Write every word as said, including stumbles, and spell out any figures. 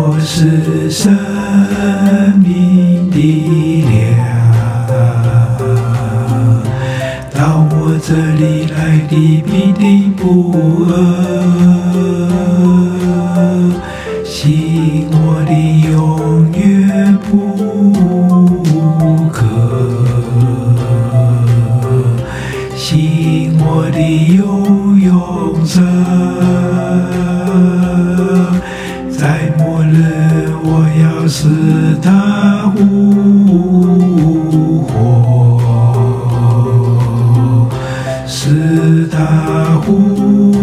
我是生命的粮，到我这里来的必定不饿，信我的永远不渴，信我的永永生。在末日，我要使他复活，使他复活。